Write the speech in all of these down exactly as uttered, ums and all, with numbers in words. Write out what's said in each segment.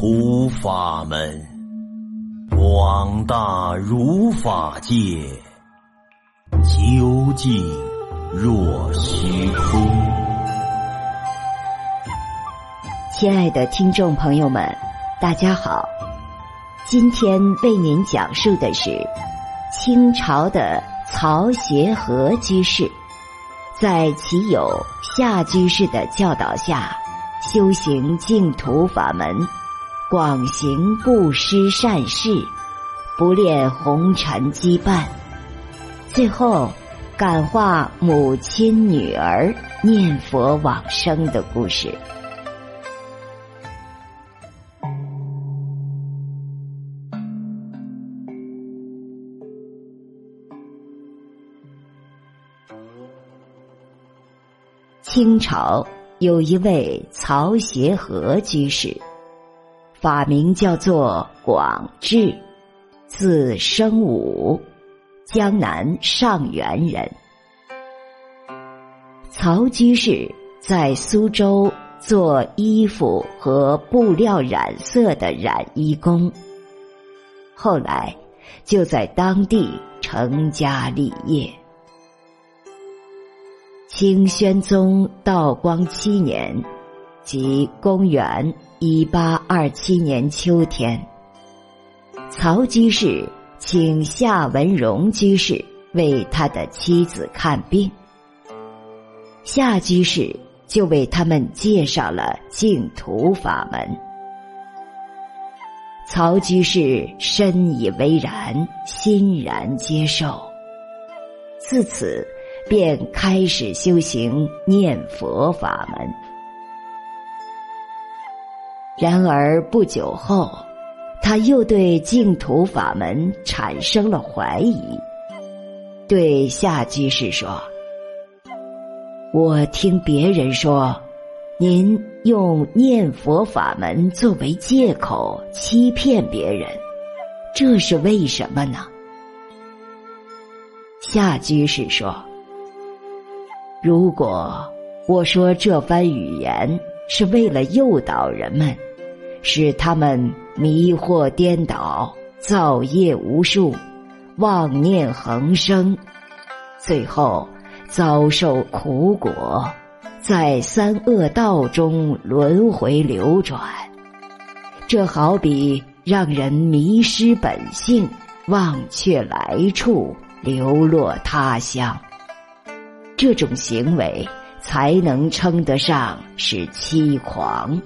图法门，广大如法界，究竟若虚空。 亲爱的听众朋友们，大家好，今天为您讲述的是清朝的曹协和居士，在其友夏居士的教导下，修行净土法门，广行布施善事，不恋红尘羁绊，最后感化母亲女儿念佛往生的故事。清朝有一位曹协和居士，法名叫做广智，字生武，江南上元人。曹居士在苏州做衣服和布料染色的染衣工，后来就在当地成家立业。清宣宗道光七年，即公元一八二七年秋天，曹居士请夏文荣居士为他的妻子看病，夏居士就为他们介绍了净土法门。曹居士深以为然，欣然接受，自此便开始修行念佛法门。然而不久后，他又对净土法门产生了怀疑，对夏居士说：我听别人说，您用念佛法门作为借口欺骗别人，这是为什么呢？夏居士说：如果我说这番语言是为了诱导人们，使他们迷惑颠倒，造业无数，妄念横生，最后遭受苦果，在三恶道中轮回流转，这好比让人迷失本性，忘却来处，流落他乡。这种行为才能称得上是欺狂。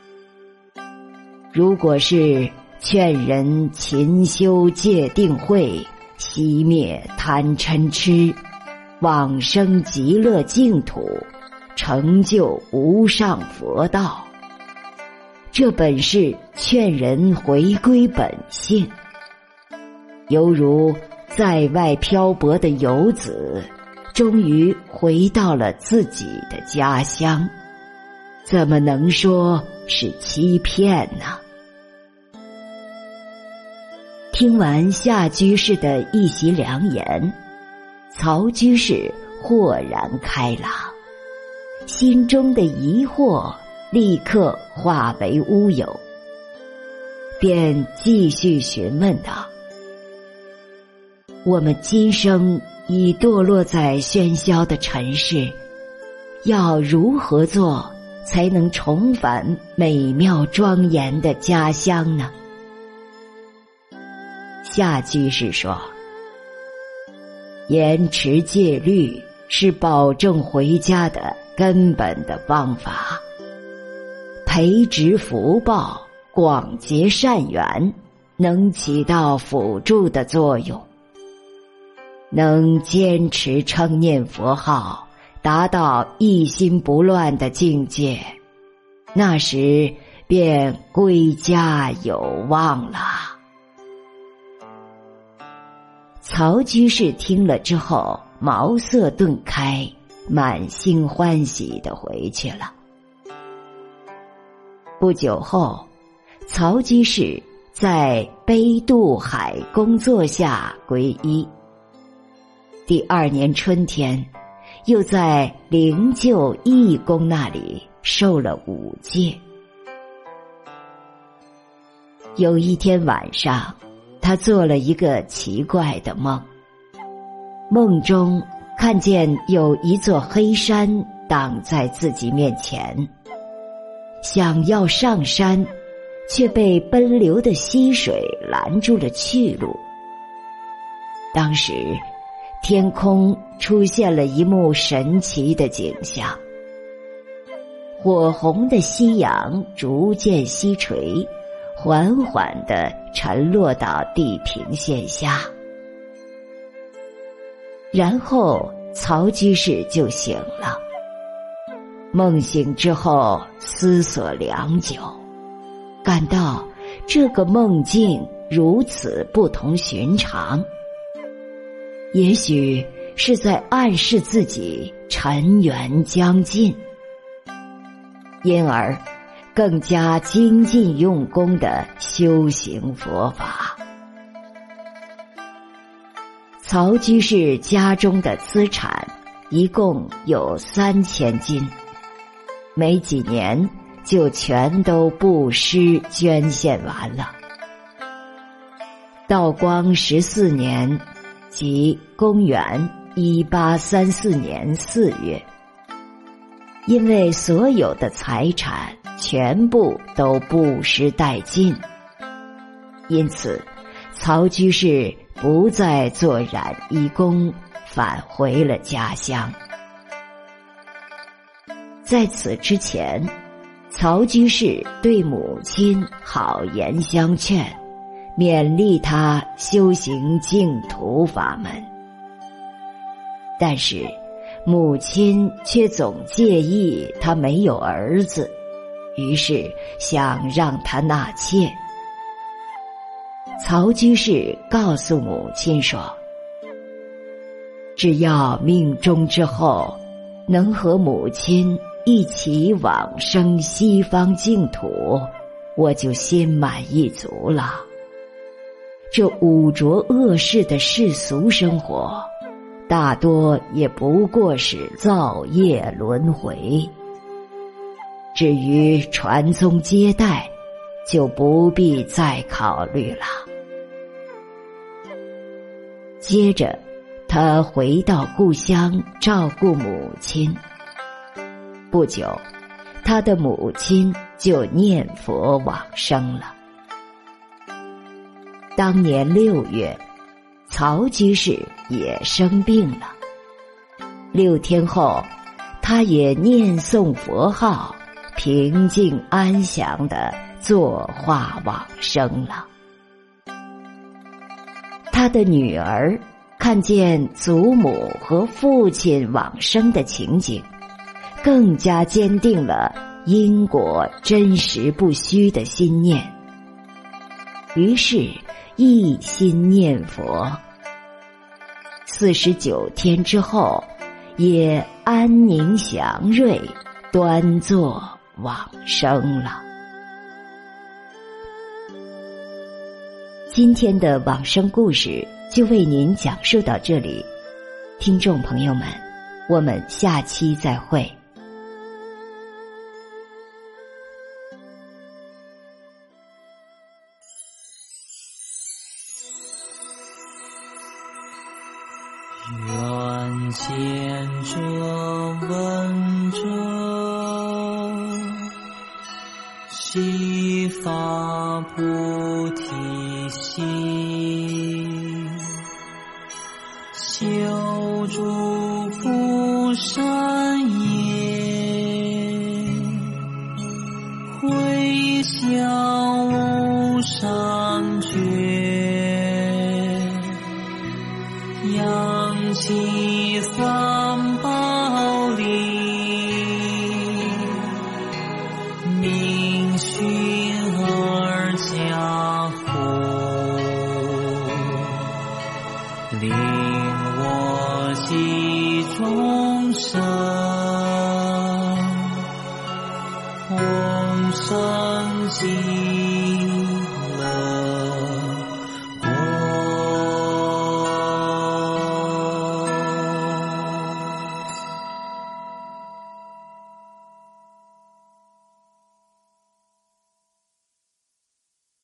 如果是劝人勤修戒定慧，熄灭贪嗔痴，往生极乐净土，成就无上佛道，这本是劝人回归本性，犹如在外漂泊的游子终于回到了自己的家乡，怎么能说是欺骗呢？听完夏居士的一席良言，曹居士豁然开朗，心中的疑惑立刻化为乌有，便继续询问道：我们今生已堕落在喧嚣的尘世，要如何做才能重返美妙庄严的家乡呢？夏居士说：严持戒律是保证回家的根本的方法，培植福报，广结善缘，能起到辅助的作用。能坚持称念佛号，达到一心不乱的境界，那时便归家有望了。曹居士听了之后，茅塞顿开，满心欢喜地回去了。不久后，曹居士在杯渡海工作下皈依。第二年春天，又在灵鹫义公那里受了五戒。 有一天晚上，他做了一个奇怪的梦。梦中看见有一座黑山挡在自己面前，想要上山，却被奔流的溪水拦住了去路。当时天空出现了一幕神奇的景象，火红的夕阳逐渐西垂，缓缓地沉落到地平线下。然后曹居士就醒了，梦醒之后思索良久，感到这个梦境如此不同寻常，也许是在暗示自己尘缘将尽，因而更加精进用功地修行佛法。曹居士家中的资产一共有三千金，没几年就全都布施捐献完了。道光十四年，即公元一八三四年四月，因为所有的财产全部都布施殆尽，因此曹居士不再做染衣工，返回了家乡。在此之前，曹居士对母亲好言相劝，勉励他修行净土法门，但是母亲却总介意他没有儿子，于是想让他纳妾。曹居士告诉母亲说，只要命终之后能和母亲一起往生西方净土，我就心满意足了。这污浊恶世的世俗生活，大多也不过是造业轮回。至于传宗接代，就不必再考虑了。接着他回到故乡照顾母亲，不久他的母亲就念佛往生了。当年六月，曹居士也生病了，六天后他也念诵佛号，平静安详地坐化往生了。他的女儿看见祖母和父亲往生的情景，更加坚定了因果真实不虚的心念，于是一心念佛。四十九天之后，也安宁祥瑞，端坐往生了。今天的往生故事就为您讲述到这里，听众朋友们，我们下期再会。 愿见者闻者，悉发菩提心，修诸福善业，回向无上觉，扬起三宝力，明训而家福，令我系众生，同生极